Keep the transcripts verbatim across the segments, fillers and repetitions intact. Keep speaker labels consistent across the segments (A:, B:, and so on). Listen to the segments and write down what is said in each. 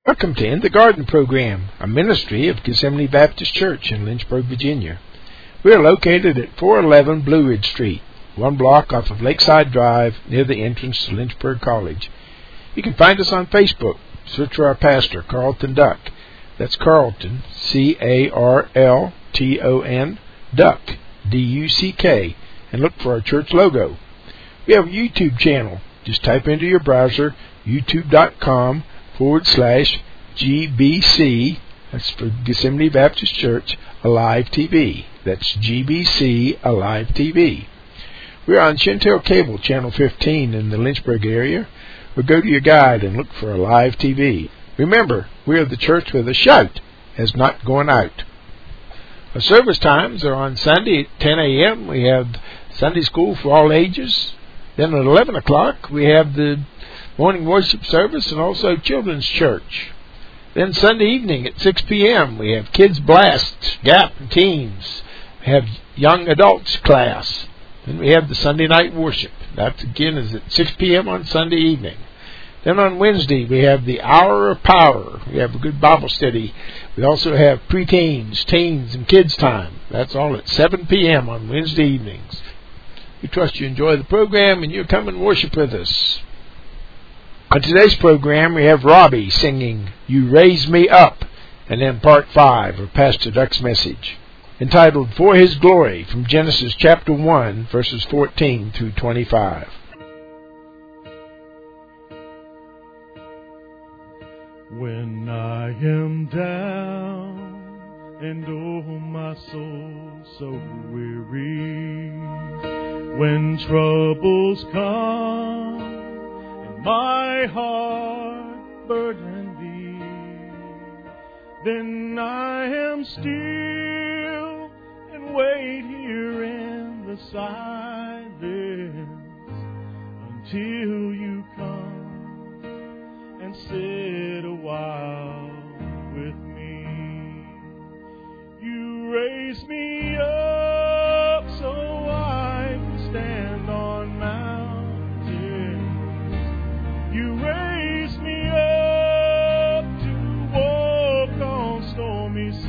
A: Welcome to In the Garden Program, a ministry of Gethsemane Baptist Church in Lynchburg, Virginia. We are located at four eleven Blue Ridge Street, one block off of Lakeside Drive, near the entrance to Lynchburg College. You can find us on Facebook. Search for our pastor, Carlton Duck. That's Carlton, C A R L T O N, Duck, D U C K, and look for our church logo. We have a YouTube channel. Just type into your browser, youtube.com forward slash GBC, that's for Gethsemane Baptist Church, Alive T V. That's G B C Alive T V. We're on Chantel Cable, Channel fifteen in the Lynchburg area, or go to your guide and look for Alive T V. Remember, we are the church where the shout has not gone out. Our service times are on Sunday at ten a.m. We have Sunday school for all ages. Then at eleven o'clock, we have the morning worship service and also children's church. Then Sunday evening at six p.m. we have Kids Blast, Gap, and Teens. We have Young Adults class. Then we have the Sunday night worship. That again is at six p.m. on Sunday evening. Then on Wednesday we have the Hour of Power. We have a good Bible study. We also have preteens, teens, and kids time. That's all at seven p.m. on Wednesday evenings. We trust you enjoy the program and you'll come and worship with us. On today's program, we have Robbie singing You Raise Me Up, and then part five of Pastor Duck's message, entitled For His Glory, from Genesis chapter one, verses fourteen through twenty-five.
B: When I am down and oh my soul so weary, when troubles come, my heart burdened thee, then I am still and wait here in the silence until you come and sit a while with me. You raise me up so I can stand on mountains. You raise me up to walk on stormy seas.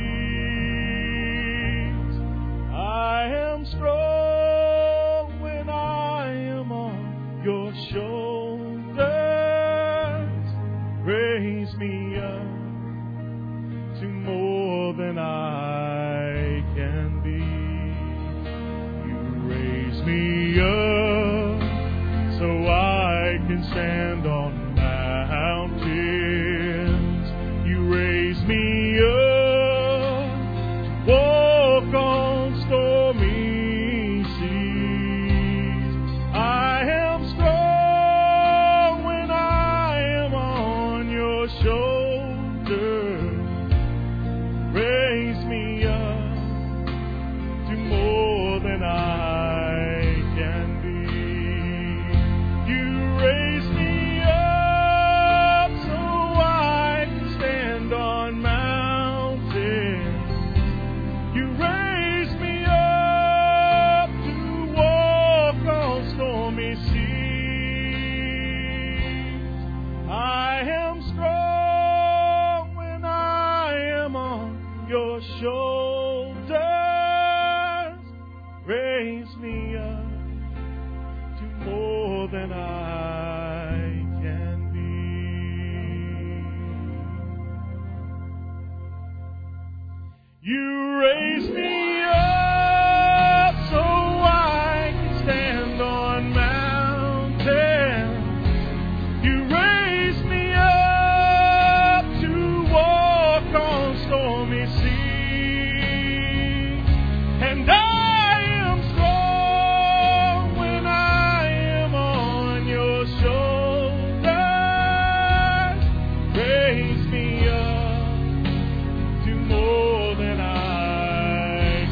B: I am strong when I am on your shoulders. Raise me up to more than I can be. You raise me up so I can stand on mountains. You raise me up to walk on stormy seas. I am strong when I am on your shoulders. Raise me up to more than I can be. Raise me up so I can stand on mountains. You raise me up to walk on stormy seas. I am strong when I am on your shoulders. Raise me up to more than I You raise me up so I can stand on mountains. You raise me up to walk on stormy seas. And I am strong when I am on your shoulders. Raise me up to more than I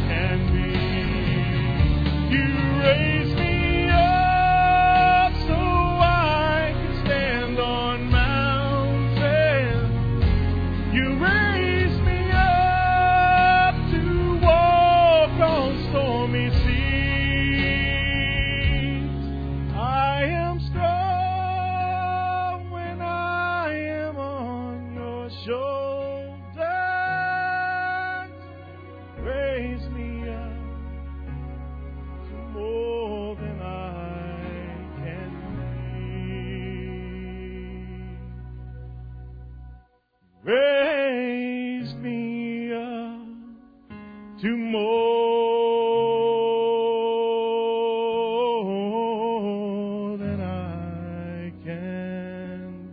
B: shoulders, raise me up to more than I can be. Raise me up to more than I can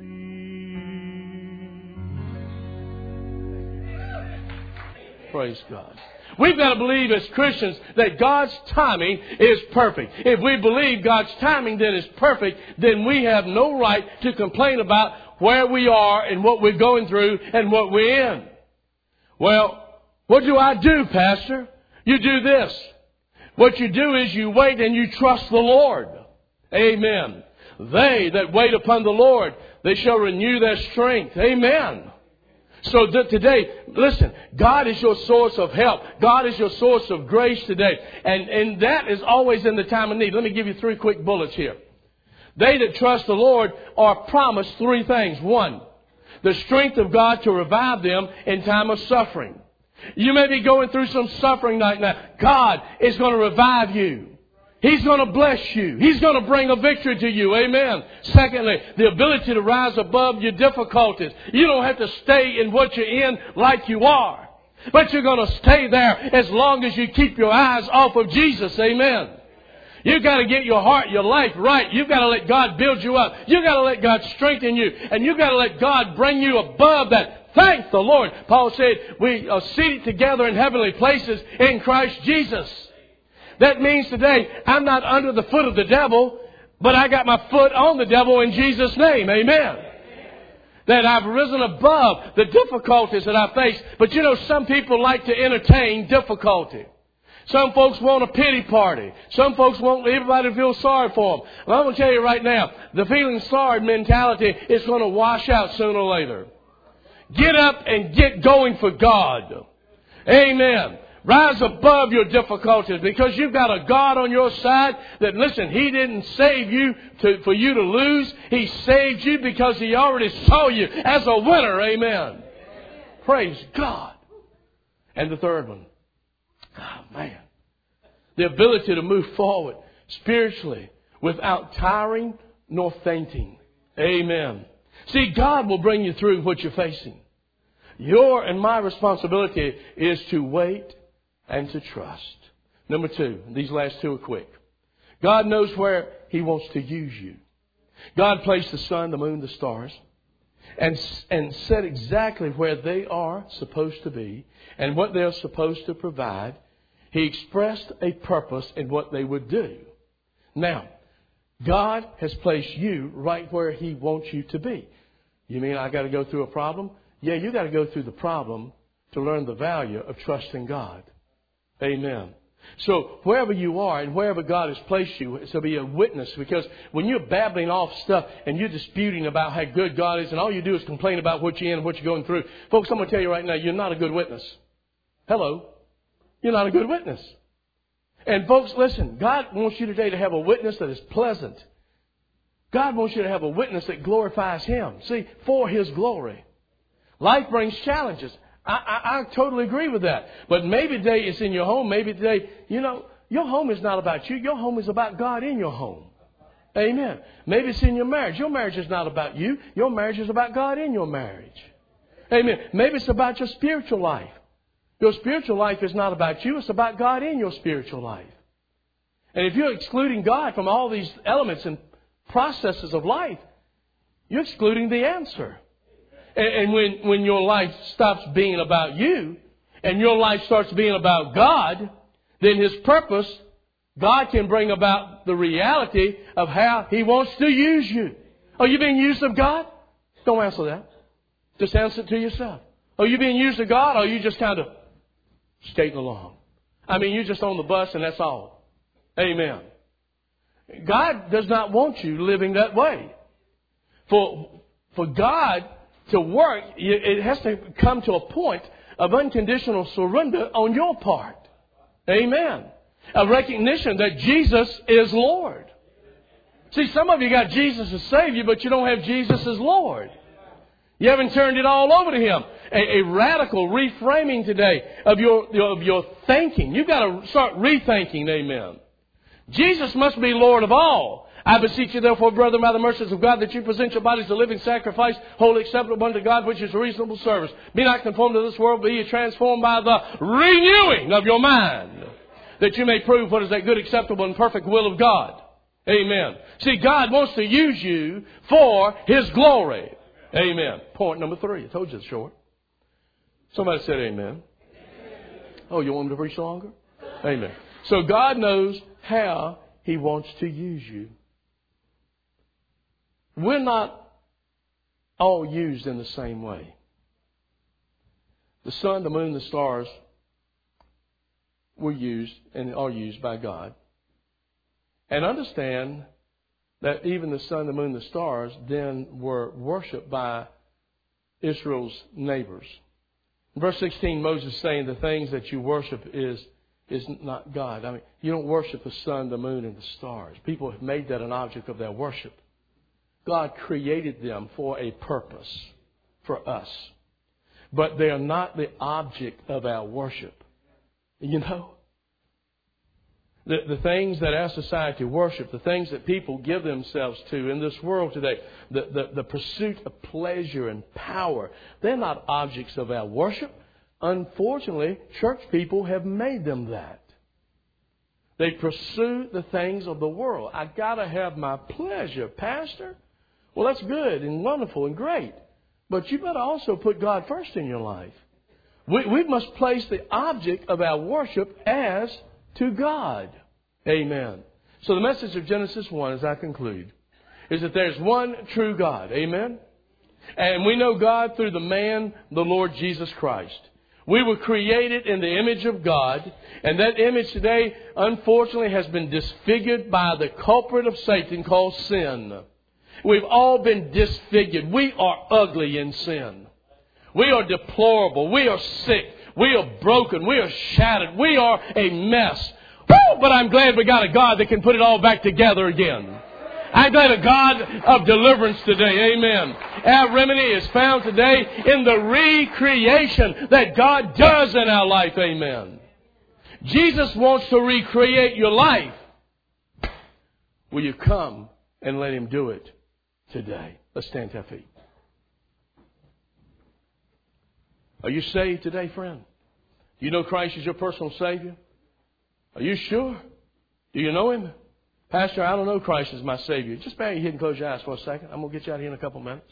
B: be.
C: Praise God. We've got to believe as Christians that God's timing is perfect. If we believe God's timing then is perfect, then we have no right to complain about where we are and what we're going through and what we're in. Well, what do I do, Pastor? You do this. What you do is you wait and you trust the Lord. Amen. They that wait upon the Lord, they shall renew their strength. Amen. So that today, listen, God is your source of help. God is your source of grace today. And, and that is always in the time of need. Let me give you three quick bullets here. They that trust the Lord are promised three things. One, the strength of God to revive them in time of suffering. You may be going through some suffering right now. God is going to revive you. He's going to bless you. He's going to bring a victory to you. Amen. Secondly, the ability to rise above your difficulties. You don't have to stay in what you're in like you are. But you're going to stay there as long as you keep your eyes off of Jesus. Amen. You've got to get your heart, your life right. You've got to let God build you up. You've got to let God strengthen you. And you've got to let God bring you above that. Thank the Lord. Paul said we are seated together in heavenly places in Christ Jesus. That means today I'm not under the foot of the devil, but I got my foot on the devil in Jesus' name. Amen. That I've risen above the difficulties that I face. But you know, some people like to entertain difficulty. Some folks want a pity party. Some folks want everybody to feel sorry for them. Well, I'm going to tell you right now, the feeling sorry mentality is going to wash out sooner or later. Get up and get going for God. Amen. Rise above your difficulties because you've got a God on your side that, listen, He didn't save you to, for you to lose. He saved you because He already saw you as a winner. Amen. Praise God. And the third one. Oh, man. The ability to move forward spiritually without tiring nor fainting. Amen. See, God will bring you through what you're facing. Your and my responsibility is to wait and to trust. Number two, these last two are quick. God knows where He wants to use you. God placed the sun, the moon, the stars, and, and set exactly where they are supposed to be and what they're supposed to provide. He expressed a purpose in what they would do. Now, God has placed you right where He wants you to be. You mean I got to go through a problem? Yeah, you got to go through the problem to learn the value of trusting God. Amen. So wherever you are and wherever God has placed you, it's to be a witness. Because when you're babbling off stuff and you're disputing about how good God is and all you do is complain about what you're in and what you're going through, folks, I'm going to tell you right now, you're not a good witness. Hello. You're not a good witness. And folks, listen, God wants you today to have a witness that is pleasant. God wants you to have a witness that glorifies Him. See, for His glory. Life brings challenges. I, I, I totally agree with that. But maybe today it's in your home. Maybe today, you know, your home is not about you. Your home is about God in your home. Amen. Maybe it's in your marriage. Your marriage is not about you. Your marriage is about God in your marriage. Amen. Maybe it's about your spiritual life. Your spiritual life is not about you. It's about God in your spiritual life. And if you're excluding God from all these elements and processes of life, you're excluding the answer. And, and when, when your life stops being about you and your life starts being about God, then His purpose, God can bring about the reality of how He wants to use you. Are you being used of God? Don't answer that. Just answer it to yourself. Are you being used of God, or are you just kind of skating along? I mean, you're just on the bus and that's all. Amen. God does not want you living that way. For, for God to work, it has to come to a point of unconditional surrender on your part. Amen. A recognition that Jesus is Lord. See, some of you got Jesus as Savior, but you don't have Jesus as Lord. You haven't turned it all over to Him. A, a radical reframing today of your, of your thinking. You've got to start rethinking, amen. Jesus must be Lord of all. I beseech you, therefore, brethren, by the mercies of God, that you present your bodies a living sacrifice, wholly acceptable unto God, which is a reasonable service. Be not conformed to this world, but ye transformed by the renewing of your mind, that you may prove what is that good, acceptable, and perfect will of God. Amen. See, God wants to use you for His glory. Amen. Point number three. I told you it's short. Somebody said amen. Oh, you want me to preach longer? Amen. So God knows how He wants to use you. We're not all used in the same way. The sun, the moon, the stars were used and are used by God. And understand that even the sun, the moon, the stars then were worshipped by Israel's neighbors. In verse sixteen, Moses is saying the things that you worship is, is not God. I mean, you don't worship the sun, the moon, and the stars. People have made that an object of their worship. God created them for a purpose, for us. But they are not the object of our worship. You know? The, the things that our society worship, the things that people give themselves to in this world today, the, the, the pursuit of pleasure and power, they're not objects of our worship. Unfortunately, church people have made them that. They pursue the things of the world. I got to have my pleasure, Pastor. Well, that's good and wonderful and great. But you better also put God first in your life. We, we must place the object of our worship as to God. Amen. So the message of Genesis one, as I conclude, is that there's one true God. Amen. And we know God through the man, the Lord Jesus Christ. We were created in the image of God. And that image today, unfortunately, has been disfigured by the culprit of Satan called sin. We've all been disfigured. We are ugly in sin. We are deplorable. We are sick. We are broken. We are shattered. We are a mess. Woo! But I'm glad we got a God that can put it all back together again. I'm glad a God of deliverance today. Amen. Our remedy is found today in the recreation that God does in our life. Amen. Jesus wants to recreate your life. Will you come and let Him do it today? Let's stand to our feet. Are you saved today, friend? Do you know Christ is your personal Savior? Are you sure? Do you know Him? Pastor, I don't know Christ as my Savior. Just bow your head and close your eyes for a second. I'm going to get you out here in a couple minutes.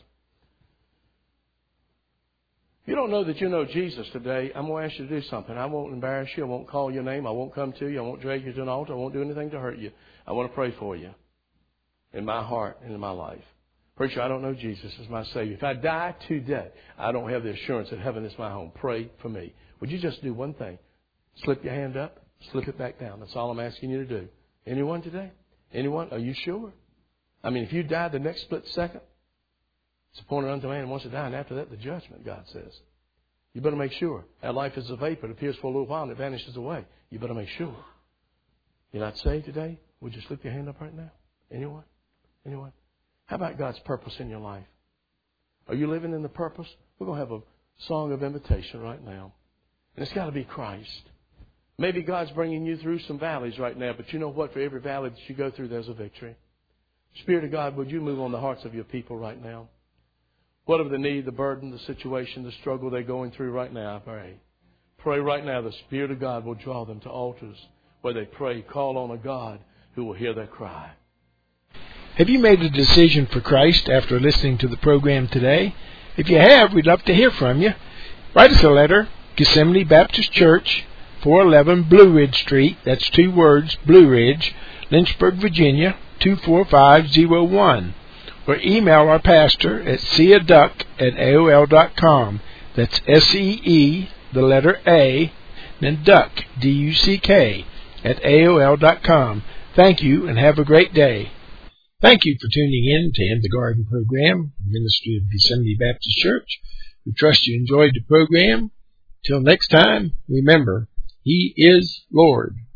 C: If you don't know that you know Jesus today, I'm going to ask you to do something. I won't embarrass you. I won't call your name. I won't come to you. I won't drag you to an altar. I won't do anything to hurt you. I want to pray for you in my heart and in my life. Preacher, I don't know Jesus as my Savior. If I die today, I don't have the assurance that heaven is my home. Pray for me. Would you just do one thing? Slip your hand up, slip it back down. That's all I'm asking you to do. Anyone today? Anyone? Are you sure? I mean, if you die the next split second, it's appointed unto man wants to die, and after that, the judgment, God says. You better make sure. Our life is a vapor. It appears for a little while, and it vanishes away. You better make sure. You're not saved today? Would you slip your hand up right now? Anyone? Anyone? How about God's purpose in your life? Are you living in the purpose? We're going to have a song of invitation right now. And it's got to be Christ. Maybe God's bringing you through some valleys right now, but you know what? For every valley that you go through, there's a victory. Spirit of God, would you move on the hearts of your people right now? Whatever the need, the burden, the situation, the struggle they're going through right now, I pray. Pray right now the Spirit of God will draw them to altars where they pray, call on a God who will hear their cry.
A: Have you made a decision for Christ after listening to the program today? If you have, we'd love to hear from you. Write us a letter, Gethsemane Baptist Church, four eleven Blue Ridge Street, that's two words, Blue Ridge, Lynchburg, Virginia, two four five zero one. Or email our pastor at seaduck at A O L dot com. That's S E E, the letter A, then duck, D U C K, at A O L dot com. Thank you and have a great day. Thank you for tuning in to In the Garden program, Ministry of Gethsemane Baptist Church. We trust you enjoyed the program. Till next time, remember, He is Lord.